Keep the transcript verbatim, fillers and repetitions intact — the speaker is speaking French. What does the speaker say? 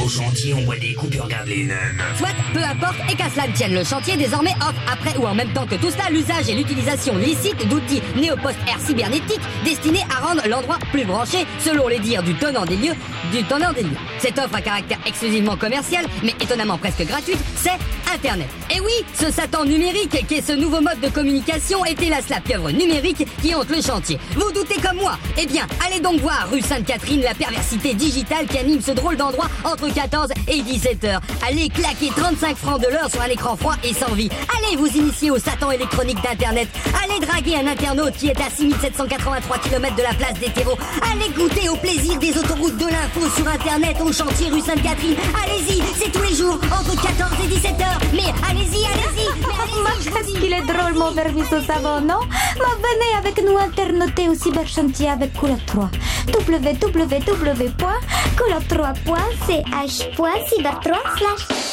au chantier, on voit des coupures, regarde les naines. Soit, peu importe, et qu'à cela ne tienne, le chantier désormais offre, après ou en même temps que tout cela, l'usage et l'utilisation licite d'outils néo-post-air cybernétiques destinés à rendre l'endroit plus branché, selon les dires du tenant des lieux, du tenant des lieux. Cette offre à caractère exclusivement commercial, mais étonnamment presque gratuite, c'est Internet. Et oui, ce Satan numérique, qui est ce nouveau mode de communication, est hélas la pieuvre numérique qui hante le chantier. Vous doutez comme moi? Eh bien, allez donc voir rue Sainte-Catherine la perversité digitale qui anime ce drôle d'endroit entre quatorze et dix-sept heures. Allez claquer trente-cinq francs de l'heure sur un écran froid et sans vie. Allez vous initier au Satan électronique d'Internet. Allez draguer un internaute qui est à six mille sept cent quatre-vingt-trois kilomètres de la place des terreaux. Allez goûter au plaisir des autoroutes de l'info sur Internet au chantier rue Sainte-Catherine. Allez-y, c'est tous les jours entre quatorze et dix-sept heures. Mais allez-y, allez-y. Qu'est-ce qu'il est drôle mon vermis au savon, non? Mais venez avec nous internauter au cyberchantier avec Culotte trois. w w w point culotte trois point c h point cyber trois slash